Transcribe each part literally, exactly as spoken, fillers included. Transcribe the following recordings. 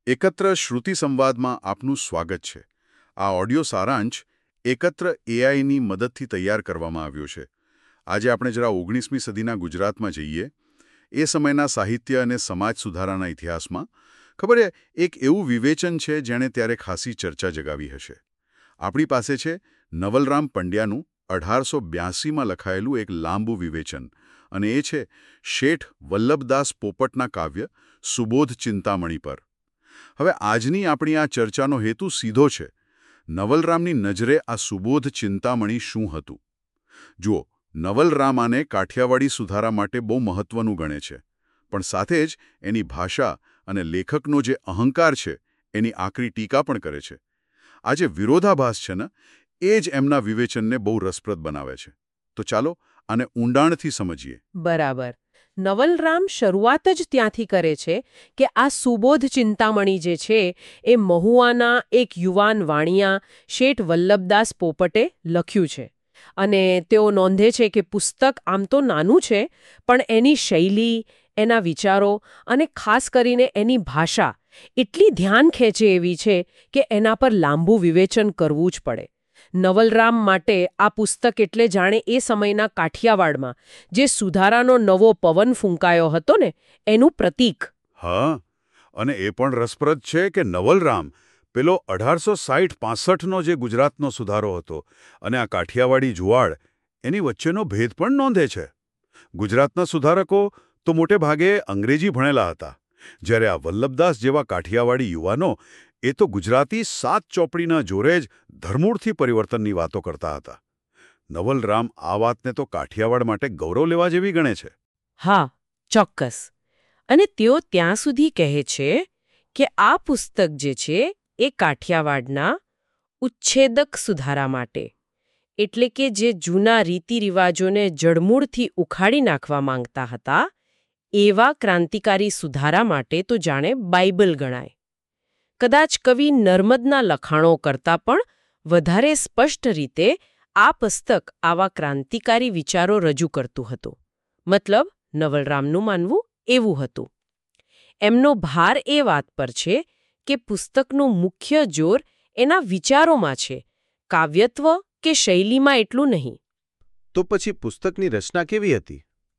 એકત્ર શ્રુતિ સંવાદમાં આપનું સ્વાગત છે. આ ઓડિયો સારાંશ એકત્ર એઆઈની મદદથી તૈયાર કરવામાં આવ્યો છે. આજે આપણે જરા ઓગણીસમી સદીના ગુજરાતમાં જઈએ. એ સમયના સાહિત્ય અને સમાજ સુધારાના ઇતિહાસમાં ખબર છે, એક એવું વિવેચન છે જેણે ત્યારે ખાસી ચર્ચા જગાવી હશે. આપણી પાસે છે નવલરામ પંડ્યાનું અઢારસો બ્યાસીમાં લખાયેલું એક લાંબુ વિવેચન, અને એ છે શેઠ વલ્લભદાસ પોપટના કાવ્ય સુબોધ ચિંતામણી પર. હવે આજની આપણી આ ચર્ચાનો હેતુ સીધો છે. નવલરામની નજરે આ સુબોધ ચિંતામણી શું હતું? જુઓ, નવલરામ આને કાઠિયાવાડી સુધારા માટે બહુ મહત્વનું ગણે છે, પણ સાથે જ એની ભાષા અને લેખકનો જે અહંકાર છે એની આકરી ટીકા પણ કરે છે. આ જે વિરોધાભાસ છે ને, એ જ એમના વિવેચનને બહુ રસપ્રદ બનાવે છે. તો ચાલો આને ઊંડાણથી સમજીએ. બરાબર. નવલરામ શરૂઆત જ ત્યાંથી કરે છે કે આ સુબોધ ચિંતામણી જે છે એ મહુવાના એક યુવાન વાણિયા શેઠ વલ્લભદાસ પોપટે લખ્યું છે. અને તેઓ નોંધે છે કે પુસ્તક આમ તો નાનું છે, પણ એની શૈલી, એના વિચારો અને ખાસ કરીને એની ભાષા એટલી ધ્યાન ખેંચે એવી છે કે એના પર લાંબુ વિવેચન કરવું જ પડે. નવલરામ માટે આ પુસ્તક એટલે જાણે એ સમયના કાઠિયાવાડમાં જે સુધારાનો નવો પવન ફૂંકાયો હતો ને, એનું પ્રતીક. હા, અને એ પણ રસપ્રદ છે કે નવલરામ પેલો અઢારસો સાઠ પાસઠનો જે ગુજરાતનો સુધારો હતો અને આ કાઠિયાવાડી જુવાળ, એની વચ્ચેનો ભેદ પણ નોંધે છે. ગુજરાતના સુધારકો તો મોટે ભાગે અંગ્રેજી ભણેલા હતા, જ્યારે આ વલ્લભદાસ જેવા કાઠિયાવાડી યુવાનો એ તો ગુજરાતી સાત ચોપડીના જોરે જ ધરમૂળથી પરિવર્તનની વાતો કરતા હતા. નવલરામ આ વાતને તો કાઠિયાવાડ માટે ગૌરવ લેવા જેવી ગણે છે. હા, ચોક્કસ. અને તેઓ ત્યાં સુધી કહે છે કે આ પુસ્તક જે છે એ કાઠિયાવાડના ઉચ્છેદક સુધારા માટે, એટલે કે જે જૂના રીતિ રિવાજોને જડમૂળથી ઉખાડી નાખવા માંગતા હતા, એવા ક્રાંતિકારી સુધારા માટે તો જાણે બાઇબલ ગણાય. કદાચ કવિ નર્મદના લખાણો કરતાં પણ વધારે સ્પષ્ટ રીતે આ પુસ્તક આવા ક્રાંતિકારી વિચારો રજૂ કરતું હતું. મતલબ, નવલરામનું માનવું એવું હતું. એમનો ભાર એ વાત પર છે કે પુસ્તકનું મુખ્ય જોર એના વિચારોમાં છે, કાવ્યત્વ કે શૈલીમાં એટલું નહીં. તો પછી પુસ્તકની રચના કેવી હતી?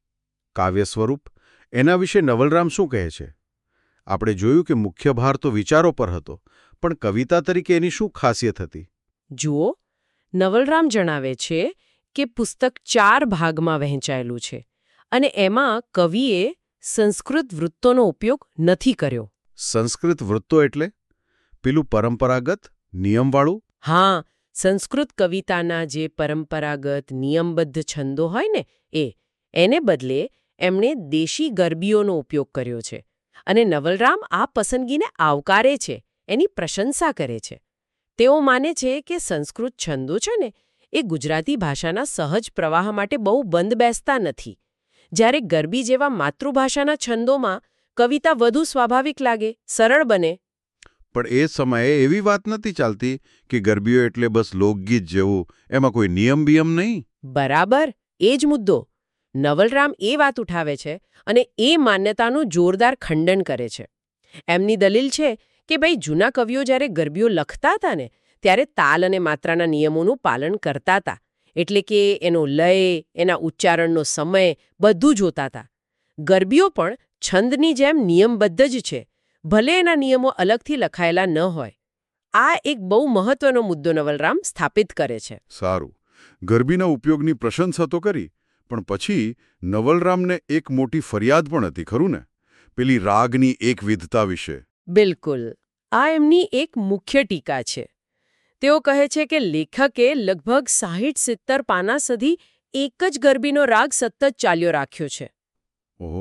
કાવ્ય સ્વરૂપ, એના વિશે નવલરામ શું કહે છે? આપણે જોયું કે મુખ્ય ભાર તો વિચારો પર હતો, પણ કવિતા તરીકે એની શું ખાસિયત હતી? જુઓ, નવલરામ જણાવે છે કે પુસ્તક ચાર ભાગમાં વહેંચાયેલું છે, અને એમાં કવિએ સંસ્કૃત વૃત્તોનો ઉપયોગ નથી કર્યો. સંસ્કૃત વૃત્તો એટલે પેલું પરંપરાગત નિયમવાળું? હા, સંસ્કૃત કવિતાના જે પરંપરાગત નિયમબદ્ધ છંદો હોય ને, એ એને બદલે એમણે દેશી ગરબીઓનો ઉપયોગ કર્યો છે. અને નવલરામ આ પસંદગીને આવકારે છે, એની પ્રશંસા કરે છે. તેઓ માને છે કે સંસ્કૃત છંદો છે ને, એ ગુજરાતી ભાષાના સહજ પ્રવાહ માટે બહુ બંધ બેસતા નથી, જ્યારે ગરબી જેવા માતૃભાષાના છંદોમાં કવિતા વધુ સ્વાભાવિક લાગે, સરળ બને. પણ એ સમયે એવી વાત નથી ચાલતી કે ગરબીઓ એટલે બસ લોકગીત જેવું, એમાં કોઈ નિયમ બિયમ નહીં. બરાબર, એ જ મુદ્દો. નવલરામ એ વાત ઉઠાવે છે અને એ માન્યતાનું જોરદાર ખંડન કરે છે. એમની દલીલ છે કે ભાઈ, જૂના કવિઓ જ્યારે ગરબીઓ લખતા હતા ને, ત્યારે તાલ અને માત્રાના નિયમોનું પાલન કરતા હતા. એટલે કે એનો લય, એના ઉચ્ચારણનો સમય બધું જોતા હતા. ગરબીઓ પણ છંદની જેમ નિયમબદ્ધ જ છે, ભલે એના નિયમો અલગથી લખાયેલા ન હોય. આ એક બહુ મહત્વનો મુદ્દો નવલરામ સ્થાપિત કરે છે. સારું, ગરબીના ઉપયોગની પ્રશંસા તો કરી, પણ પછી નવલરામને એક મોટી ફરિયાદ પણ હતી, ખરું ને? પેલી રાગની એકવિધતા વિશે. બિલકુલ. આ એમની એક મુખ્ય ટીકા છે. તેઓ કહે છે કે લેખકે લગભગ સાહીઠ સિત્તર પાના સુધી એક જ ગરબીનો રાગ સતત ચાલ્યો રાખ્યો છે. ઓહો,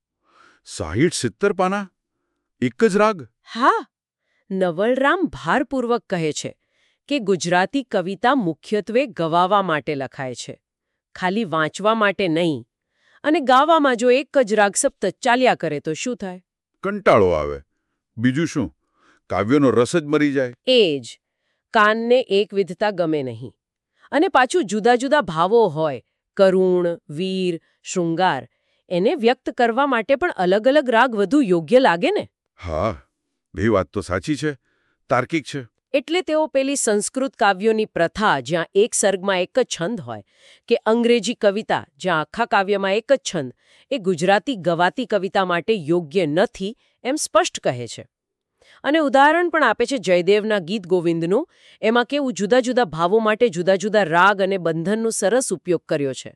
સાહીઠ સિત્તર પાના? એક જ રાગ? હા. નવલરામ ભારપૂર્વક કહે છે કે ગુજરાતી કવિતા મુખ્યત્વે ગવાવા માટે લખાય છે, ખાલી વાંચવા માટે નહીં. અને ગાવામાં જો એક જ રાગ સતત ચાલ્યા કરે તો શું થાય? કંટાળો આવે. બીજું શું, કાવ્યનો રસ જ મરી જાય. એ જ. કાનને એકવિધતા ગમે નહીં. અને પાછું જુદા જુદા ભાવો હોય, કરુણ, વીર, શૃંગાર, એને વ્યક્ત કરવા માટે પણ અલગ અલગ રાગ વધુ યોગ્ય લાગે ને? હા, બે વાત તો સાચી છે, તાર્કિક છે. એટલે તેઓ પેલી સંસ્કૃત કાવ્યોની પ્રથા જ્યાં એક સર્ગમાં એક જ છંદ હોય કે અંગ્રેજી કવિતા જ્યાં આખા કાવ્યમાં એક જ છંદ એ ગુજરાતી ગવાતી કવિતા માટે યોગ્ય નથી એમ સ્પષ્ટ કહે છે. અને ઉદાહરણ પણ આપે છે જયદેવના ગીત ગોવિંદનું. એમાં કેવું જુદા જુદા ભાવો માટે જુદા જુદા રાગ અને બંધનનો સરસ ઉપયોગ કર્યો છે.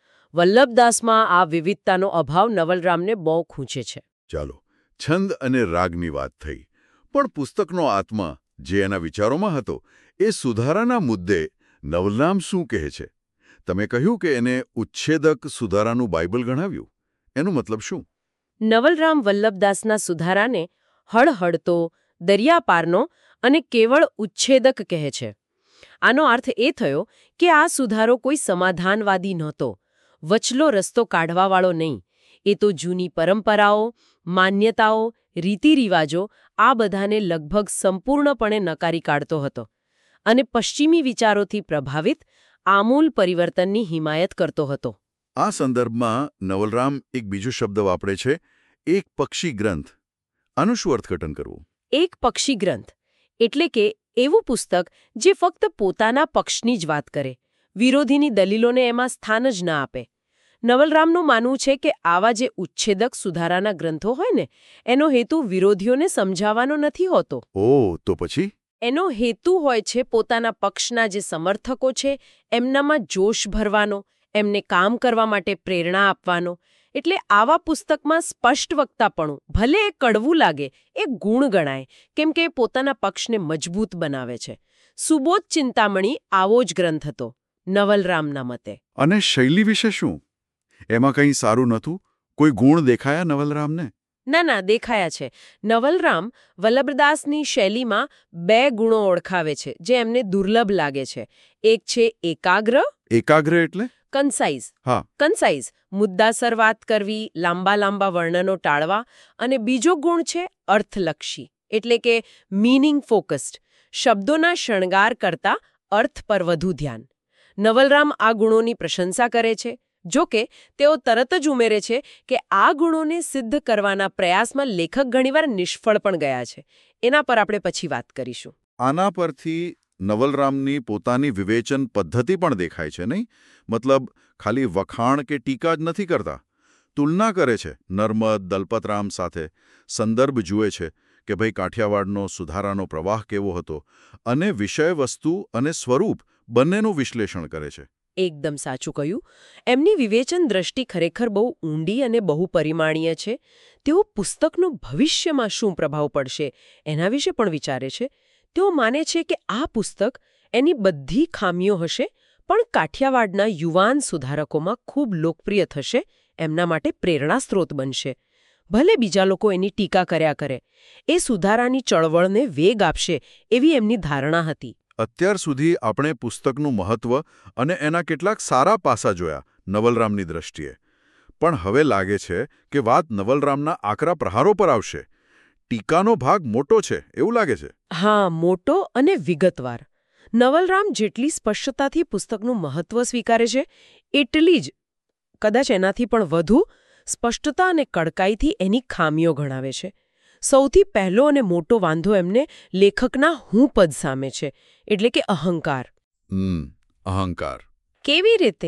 વલ્લભદાસમાં આ વિવિધતાનો અભાવ નવલરામને બહુ ખૂંચે છે. ચાલો, છંદ અને રાગની વાત થઈ, પણ પુસ્તકનો આત્મા જે એના વિચારોમાં હતો એ સુધારાના મુદ્દે નવલરામ શું કહે છે? તમે કહ્યું કે એને ઉચ્છેદક સુધારાનું બાઇબલ ગણાવ્યું. એનો મતલબ શું? નવલરામ વલ્લભદાસના સુધારાને હળહળતો, દરિયાપારનો અને કેવળ ઉચ્છેદક કહે છે. આનો અર્થ એ થયો કે આ સુધારો કોઈ સમાધાનવાદી નહોતો, વચલો રસ્તો કાઢવાવાળો નહીં. એ તો જૂની પરંપરાઓ, માન્યતાઓ, રીતિરિવાજો આ બધાને લગભગ સંપૂર્ણપણે નકારી કાઢતો હતો અને પશ્ચિમી વિચારોથી પ્રભાવિત આમૂલ પરિવર્તનની હિમાયત કરતો હતો. આ સંદર્ભમાં નવલરામ એક બીજો શબ્દ વાપરે છે, એક પક્ષી ગ્રંથ. આનું શું અર્થઘટન કરવું? એક પક્ષી ગ્રંથ એટલે કે એવું પુસ્તક જે ફક્ત પોતાના પક્ષની જ વાત કરે, વિરોધીની દલીલોને એમાં સ્થાન જ ના આપે. નવલરામનું માનવું છે કે આવા જે ઉચ્છેદક સુધારાના ગ્રંથો હોય ને એનો હેતુ વિરોધીઓને સમજાવવાનો નથી હોતો. ઓહ, તો પછી? એનો હેતુ હોય છે પોતાના પક્ષના જે સમર્થકો છે એમનામાં જોશ ભરવાનો, એમને કામ કરવા માટે પ્રેરણા આપવાનો. એટલે આવા પુસ્તકમાં સ્પષ્ટ વક્તાપણું, ભલે એ કડવું લાગે, એ ગુણ ગણાય, કેમ કે એ પોતાના પક્ષને મજબૂત બનાવે છે. સુબોધ ચિંતામણી આવો જ ગ્રંથ હતો નવલરામના મતે. અને શૈલી વિશે શું? એમાં કંઈ સારું નહોતું? કોઈ ગુણ દેખાયા નવલરામને? ના ના, દેખાયા છે. નવલરામ વલ્લભદાસની શૈલીમાં બે ગુણો ઓળખાવે છે જે એમને દુર્લભ લાગે છે. એક છે એકાગ્ર. એકાગ્ર એટલે? કન્સાઇઝ. હા, કન્સાઇઝ, મુદ્દાસર વાત કરવી, લાંબા લાંબા વર્ણનો ટાળવા. અને બીજો ગુણ છે અર્થલક્ષી, એટલે કે મીનિંગ ફોકસ્ડ, શબ્દોના શણગાર કરતા અર્થ પર વધુ ધ્યાન. નવલરામ આ ગુણોની પ્રશંસા કરે છે. જો કે તેઓ તરત જ ઉમેરે છે કે આ ગુણોને સિદ્ધ કરવાના પ્રયાસમાં લેખક ઘણીવાર નિષ્ફળ પણ ગયા છે. એના પર આપણે પછી વાત કરીશું. આના પરથી નવલરામની પોતાની વિવેચન પદ્ધતિ પણ દેખાય છે, નહીં? મતલબ ખાલી વખાણ કે ટીકા જ નથી કરતા, તુલના કરે છે નર્મદ, દલપતરામ સાથે, સંદર્ભ જુએ છે કે ભાઈ કાઠિયાવાડનો સુધારાનો પ્રવાહ કેવો હતો, અને વિષય વસ્તુ અને સ્વરૂપ બંનેનું વિશ્લેષણ કરે છે. એકદમ સાચું કહ્યું. એમની વિવેચન દ્રષ્ટિ ખરેખર બહુ ઊંડી અને બહુપરિમાણીય છે. તેઓ પુસ્તકનો ભવિષ્યમાં શું પ્રભાવ પડશે એના વિશે પણ વિચારે છે. તેઓ માને છે કે આ પુસ્તક એની બધી ખામીઓ હશે પણ કાઠિયાવાડના યુવાન સુધારકોમાં ખૂબ લોકપ્રિય થશે, એમના માટે પ્રેરણા સ્ત્રોત બનશે. ભલે બીજા લોકો એની ટીકા કર્યા કરે, એ સુધારાની ચળવળને વેગ આપશે એવી એમની ધારણા હતી. અત્યાર સુધી આપણે પુસ્તકનું મહત્વ અને એના કેટલાક સારા પાસા જોયા નવલરામની દ્રષ્ટિએ. પણ હવે લાગે છે કે વાત નવલરામના આકરા પ્રહારો પર આવશે. ટીકાનો ભાગ મોટો છે એવું લાગે છે. હા, મોટો અને વિગતવાર. નવલરામ જેટલી સ્પષ્ટતાથી પુસ્તકનું મહત્વ સ્વીકારે છે એટલી જ, કદાચ એનાથી પણ વધુ, સ્પષ્ટતા અને કડકાઈથી એની ખામીઓ ગણાવે છે. સૌથી પહેલો અને મોટો વાંધો એમને લેખકના હું પદ સામે છે, એટલે કે અહંકાર. હમ અહંકાર કેવી રીતે?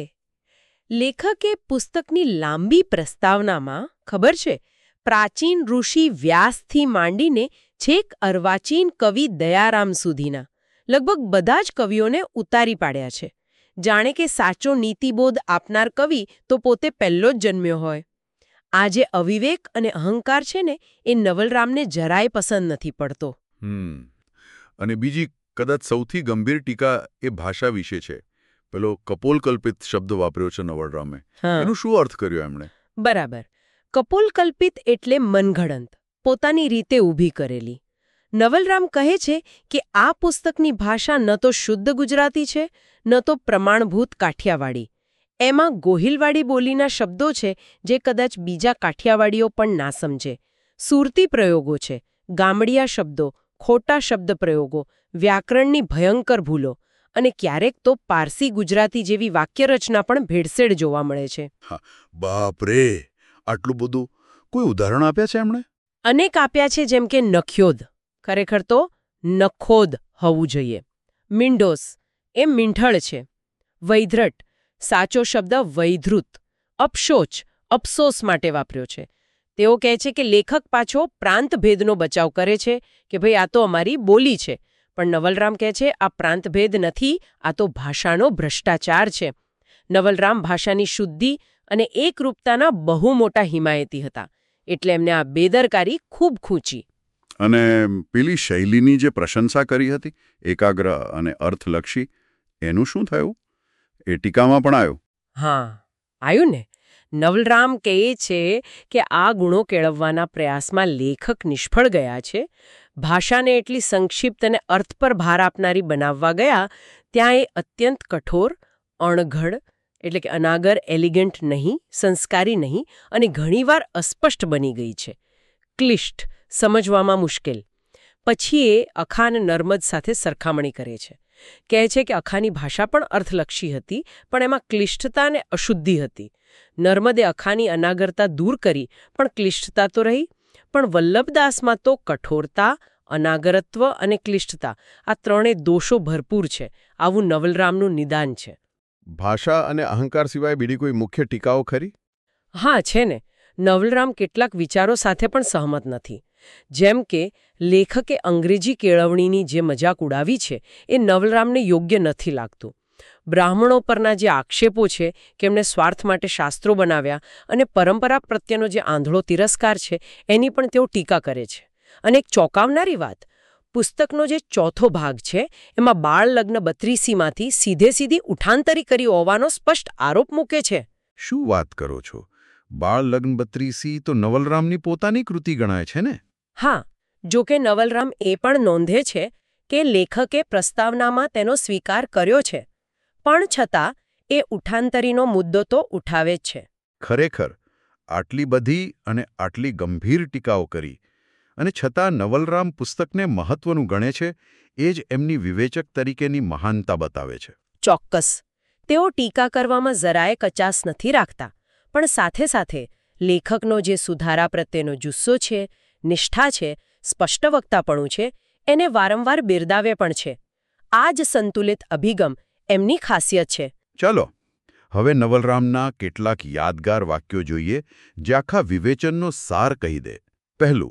લેખકે પુસ્તકની લાંબી પ્રસ્તાવનામાં, ખબર છે, પ્રાચીન ઋષિ વ્યાસથી માંડીને છેક અર્વાચીન કવિ દયારામ સુધીના લગભગ બધા જ કવિઓને ઉતારી પાડ્યા છે. જાણે કે સાચો નીતિબોધ આપનાર કવિ તો પોતે પહેલો જ જન્મ્યો હોય. આ જે અવિવેક અને અહંકાર છે ને એ નવલરામને જરાય પસંદ નથી પડતો. હમ અને બીજી કદાચ સૌથી ગંભીર ટીકા એ ભાષા વિશે છે. પેલો કપોલકલ્પિત શબ્દ વાપર્યો છે નવલરામે. એનું શું અર્થ કર્યો એમણે? બરાબર. કપોલકલ્પિત એટલે મનઘડંત, પોતાની રીતે ઊભી કરેલી. નવલરામ કહે છે કે આ પુસ્તકની ભાષા ન તો શુદ્ધ ગુજરાતી છે ન તો પ્રમાણભૂત કાઠિયાવાડી. એમાં ગોહિલવાડી બોલીના શબ્દો છે જે કદાચ બીજા કાઠિયાવાડીઓ પણ ના સમજે. સુરતી પ્રયોગો છે, ગામડિયા શબ્દો, ખોટા શબ્દ પ્રયોગો, વ્યાકરણની ભયંકર ભૂલો અને ક્યારેક તો પારસી ગુજરાતી જેવી વાક્યરચના પણ ભેળસેળ જોવા મળે છે. બાપ રે, આટલું બધું! કોઈ ઉદાહરણ આપ્યા છે એમણે? અનેક આપ્યા છે, જેમ કે નખ્યોદ, ખરેખર તો નખોદ હોવું જોઈએ. મિંડોસ એ મીંઠળ છે. વૈધ્રટ સાચો શબ્દ વૈધૃત. અપશોચ અફસોસ માટે વાપર્યો છે. તેઓ કહે છે કે લેખક પાછો પ્રાંતભેદનો બચાવ કરે છે કે ભાઈ આ તો અમારી બોલી છે. પણ નવલરામ કહે છે આ પ્રાંતભેદ નથી, આ તો ભાષાનો ભ્રષ્ટાચાર છે. નવલરામ ભાષાની શુદ્ધિ અને એકરૂપતાના બહુ મોટા હિમાયતી હતા. એટલે એમને આ બેદરકારી ખૂબ ખૂંચી. અને પેલી શૈલીની જે પ્રશંસા કરી હતી, એકાગ્ર અને અર્થલક્ષી, એનું શું થયું? એ ટીકામાં પણ આવ્યું. હા, આવ્યું ને. નવલરામ કહે છે કે આ ગુણો કેળવવાના પ્રયાસમાં લેખક નિષ્ફળ ગયા છે. ભાષાને એટલી સંક્ષિપ્ત અને અર્થ પર ભાર આપનારી બનાવવા ગયા ત્યાં એ અત્યંત કઠોર, અણઘડ એટલે કે અનાગર, એલિગન્ટ નહીં, સંસ્કારી નહીં અને ઘણીવાર અસ્પષ્ટ બની ગઈ છે. ક્લિષ્ટ, સમજવામાં મુશ્કેલ. પછી એ અખા અને નર્મદ સાથે સરખામણી કરે છે. કહે છે કે અખાની ભાષા પણ અર્થલક્ષી હતી, પણ એમાં ક્લિષ્ટતા અને અશુદ્ધિ હતી. નર્મદે અખાની અનાગરતા દૂર કરી, પણ ક્લિષ્ટતા તો રહી. પણ વલ્લભદાસમાં તો કઠોરતા, અનાગરત્વ અને ક્લિષ્ટતા આ ત્રણે દોષો ભરપૂર છે. આવું નવલરામનું નિદાન છે. ભાષા અને અહંકાર સિવાય બીજી કોઈ મુખ્ય ટીકાઓ ખરી? હા, છે ને. નવલરામ કેટલાક વિચારો સાથે પણ સહમત નથી. જેમ કે લેખકે અંગ્રેજી કેળવણીની જે મજાક ઉડાવી છે એ નવલરામને યોગ્ય નથી લાગતું. બ્રાહ્મણો પરના જે આક્ષેપો છે કે એમણે સ્વાર્થ માટે શાસ્ત્રો બનાવ્યા અને પરંપરા પ્રત્યેનો જે આંધળો તિરસ્કાર છે એની પણ તેઓ ટીકા કરે છે. અને એક ચોંકાવનારી વાત, પુસ્તકનો જે ચોથો ભાગ છે એમાં બાળ લગ્ન બત્રીસીમાંથી સીધે સીધી ઉઠાંતરી કરી હોવાનો સ્પષ્ટ આરોપ મૂકે છે. શું વાત કરો છો? બાળ લગ્ન બત્રીસી તો નવલરામની પોતાની કૃતિ ગણાય છે ને? હા, જો કે નવલરામ એ પણ નોંધે છે કે લેખકે પ્રસ્તાવનામાં તેનો સ્વીકાર કર્યો છે, પણ છતાં એ ઉઠાંતરીનો મુદ્દો તો ઉઠાવે જ છે. ખરેખર આટલી બધી અને આટલી ગંભીર ટીકાઓ કરી અને છતાં નવલરામ પુસ્તકને મહત્વનું ગણે છે, એ જ એમની વિવેચક તરીકેની મહાનતા બતાવે છે. ચોક્કસ. તેઓ ટીકા કરવામાં જરાય કચાસ નથી રાખતા, પણ સાથે સાથે લેખકનો જે સુધારા પ્રત્યેનો જુસ્સો છે, નિષ્ઠા છે, સ્પષ્ટવક્તાપણું છે, એને વારંવાર બિરદાવે પણ છે. આ જ સંતુલિત અભિગમ એમની ખાસિયત છે. ચાલો હવે નવલરામના કેટલાક યાદગાર વાક્યો જોઈએ જે આખા વિવેચનનો સાર કહી દે. પહેલું,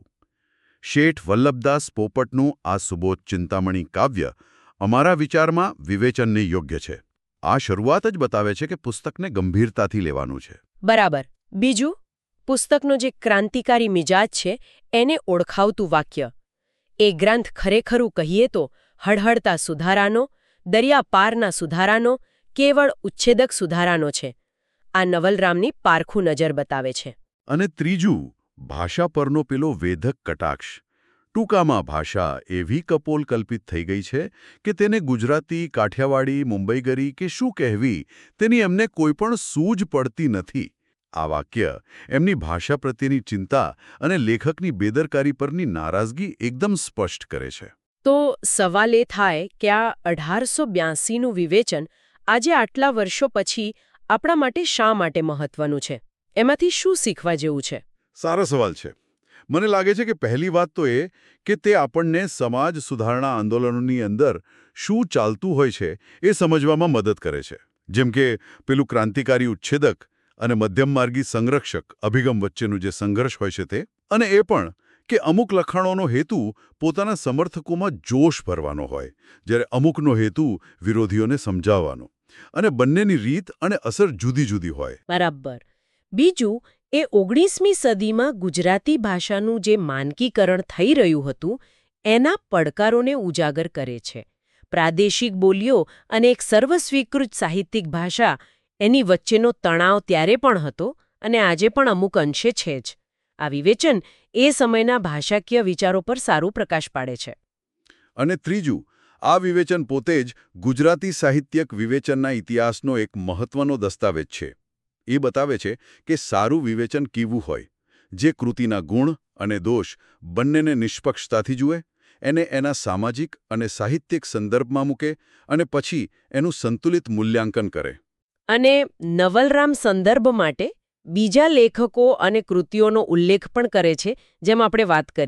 શેઠ વલ્લભદાસ પોપટનું આ સુબોધ ચિંતામણી કાવ્ય અમારા વિચારમાં વિવેચનને યોગ્ય છે. આ શરૂઆત જ બતાવે છે કે પુસ્તકને ગંભીરતાથી લેવાનું છે. બરાબર. બીજું, પુસ્તકનો જે ક્રાંતિકારી મિજાજ છે એને ઓળખાવતું વાક્ય. એ ગ્રંથ ખરેખરું કહીએ તો હળહળતા સુધારાનો, દરિયા પારના સુધારાનો, કેવળ ઉચ્છેદક સુધારાનો છે. આ નવલરામની પારખું નજર બતાવે છે. અને ત્રીજું, ભાષા પરનો પેલો વેધક કટાક્ષ. ટૂંકામાં ભાષા એવી કપોલ કલ્પિત થઈ ગઈ છે કે તેને ગુજરાતી, કાઠિયાવાડી, મુંબઈગરી કે શું કહેવી તેની એમને કોઈ પણ સૂઝ પડતી નથી. આ વાક્ય એમની ભાષા પ્રત્યેની ચિંતા અને લેખકની બેદરકારી પરની નારાજગી એકદમ સ્પષ્ટ કરે છે. તો સવાલ એ થાય કે આ અઢારસો બ્યાસીનું વિવેચન આજે આટલા વર્ષો પછી આપણા માટે શા માટે મહત્વનું છે? એમાંથી શું શીખવા જેવું છે? સારો સવાલ છે. મને લાગે છે કે પહેલી વાત તો એ કે તે આપણને સમાજ સુધારણા આંદોલનોની અંદર શું ચાલતું હોય છે એ સમજવામાં મદદ કરે છે. જેમ કે પેલું ક્રાંતિકારી ઉચ્છેદક અને મધ્યમમાર્ગી સંરક્ષક અભિગમ વચ્ચેનું જે સંઘર્ષ હોય છે તે, અને એ પણ કે અમુક લખાણોનો હેતુ પોતાના સમર્થકોમાં જોશ ભરવાનો હોય, જ્યારે અમુકનો હેતુ વિરોધીઓને સમજાવવાનો, અને બંનેની રીત અને અસર જુદી જુદી હોય. બરાબર. બીજું, એ ઓગણીસમી સદીમાં ગુજરાતી ભાષાનું જે માનકીકરણ થઈ રહ્યું હતું એના પડકારોને ઉજાગર કરે છે. પ્રાદેશિક બોલીઓ અને એક સર્વસ્વીકૃત સાહિત્યિક ભાષા, એની વચ્ચેનો તણાવ ત્યારે પણ હતો અને આજે પણ અમુક અંશે છે જ. આ વિવેચન એ સમયના ભાષાકીય વિચારો પર સારું પ્રકાશ પાડે છે. અને ત્રીજું, આ વિવેચન પોતે જ ગુજરાતી સાહિત્યિક વિવેચનના ઇતિહાસનો એક મહત્વનો દસ્તાવેજ છે. એ બતાવે છે કે સારું વિવેચન કેવું હોય, જે કૃતિના ગુણ અને દોષ બંનેને નિષ્પક્ષતાથી જુએ, એને એના સામાજિક અને સાહિત્યિક સંદર્ભમાં મૂકે અને પછી એનું સંતુલિત મૂલ્યાંકન કરે. અને નવલરામ સંદર્ભ માટે બીજા લેખકો અને કૃતિઓનો ઉલ્લેખ પણ કરે છે, જેમ આપણે વાત કરી.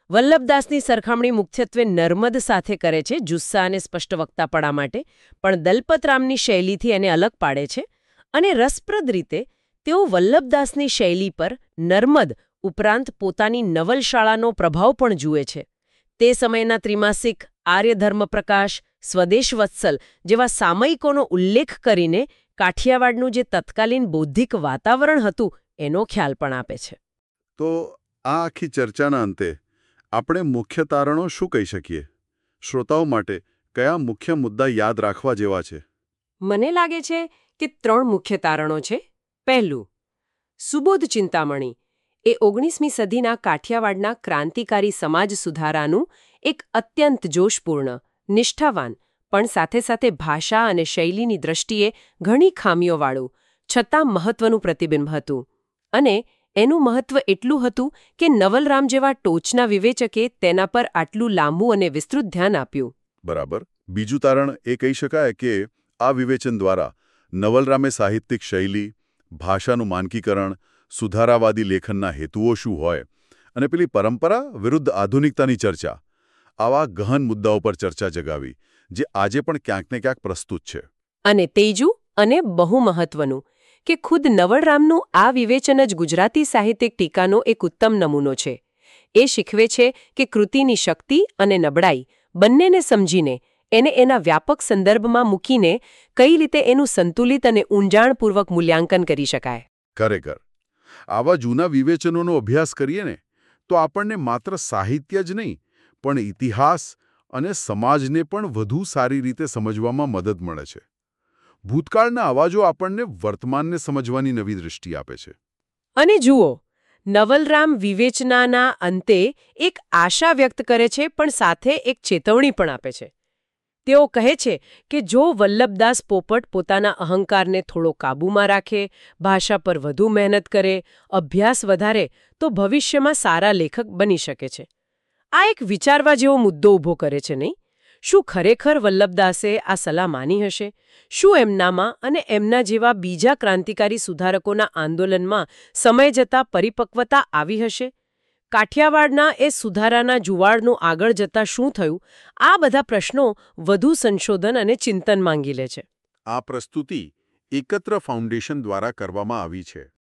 વલ્લભદાસની સરખામણી મુખ્યત્વે નર્મદ સાથે કરે છે જુસ્સા અને સ્પષ્ટ વક્તાપણા માટે, પણ દલપતરામની શૈલીથી એને અલગ પાડે છે. અને રસપ્રદ રીતે તેઓ વલ્લભદાસની શૈલી પર નર્મદ ઉપરાંત પોતાની નવલશાળાનો પ્રભાવ પણ જુએ છે. તે સમયના ત્રિમાસિક આર્યધર્મપ્રકાશ, સ્વદેશ વત્સલ જેવા સામયિકોનો ઉલ્લેખ કરીને કાઠિયાવાડનું જે તત્કાલીન બૌદ્ધિક વાતાવરણ હતું એનો ખ્યાલ પણ આપે છે. તો આ આખી ચર્ચાના અંતે આપણે મુખ્ય તારણો શું કહી શકીએ? શ્રોતાઓ માટે કયા મુખ્ય મુદ્દા યાદ રાખવા જેવા છે? મને લાગે છે કે ત્રણ મુખ્ય તારણો છે. પહેલું, સુબોધ ચિંતામણી એ ઓગણીસમી સદીના કાઠિયાવાડના ક્રાંતિકારી સમાજ સુધારાનું એક અત્યંત જોશપૂર્ણ, નિષ્ઠાવાન પણ સાથે સાથે ભાષા અને શૈલીની દ્રષ્ટિએ ઘણી ખામીઓવાળું છતાં મહત્વનું પ્રતિબિંબ હતું. અને એનું મહત્વ એટલું હતું કે નવલરામ જેવા ટોચના વિવેચકે તેના પર આટલું લાંબુ અને વિસ્તૃત ધ્યાન આપ્યું. બરાબર. બીજું તારણ એ કહી શકાય કે આ વિવેચન દ્વારા નવલરામે સાહિત્યિક શૈલી, ભાષાનું માનકીકરણ, સુધારાવાદી લેખનના હેતુઓ શું હોય અને પેલી પરંપરા વિરુદ્ધ આધુનિકતાની ચર્ચા, આવા ગહન મુદ્દાઓ પર ચર્ચા જગાવી, જે આજે પણ ક્યાંક ને ક્યાંક પ્રસ્તુત છે. અને ત્રીજું અને બહુ મહત્વનું કે ખુદ નવલરામનું આ વિવેચન જ ગુજરાતી સાહિત્યિક ટીકાનો એક ઉત્તમ નમૂનો છે. એ શીખવે છે કે કૃતિની શક્તિ અને નબળાઈ બંનેને સમજીને એને એના વ્યાપક સંદર્ભમાં મૂકીને કઈ રીતે એનું સંતુલિત અને ઊંડાણપૂર્વક મૂલ્યાંકન કરી શકાય. ખરેખર આવા જૂના વિવેચનોનો અભ્યાસ કરીએ ને તો આપણને માત્ર સાહિત્ય જ નહીં પણ ઇતિહાસ અને સમાજને પણ વધુ સારી રીતે સમજવામાં મદદ મળે છે. ભૂતકાળના અવાજો આપણને વર્તમાનને સમજવાની નવી દૃષ્ટિ આપે છે. અને જુઓ, નવલરામ વિવેચનાના અંતે એક આશા વ્યક્ત કરે છે પણ સાથે એક ચેતવણી પણ આપે છે. તેઓ કહે છે કે જો વલ્લભદાસ પોપટ પોતાના અહંકારને થોડો કાબૂમાં રાખે, ભાષા પર વધુ મહેનત કરે, અભ્યાસ વધારે, તો ભવિષ્યમાં સારા લેખક બની શકે છે. આ એક વિચારવા જેવો મુદ્દો ઊભો કરે છે, નહીં? શું ખરેખર વલ્લભદાસે આ સલાહ માની હશે? શું એમનામાં અને એમના જેવા બીજા ક્રાંતિકારી સુધારકોના આંદોલનમાં સમય જતાં પરિપક્વતા આવી હશે? કાઠિયાવાડના એ સુધારાના જુવાળનું આગળ જતાં શું થયું? આ બધા પ્રશ્નો વધુ સંશોધન અને ચિંતન માંગી લે છે. આ પ્રસ્તુતિ એકત્ર ફાઉન્ડેશન દ્વારા કરવામાં આવી છે.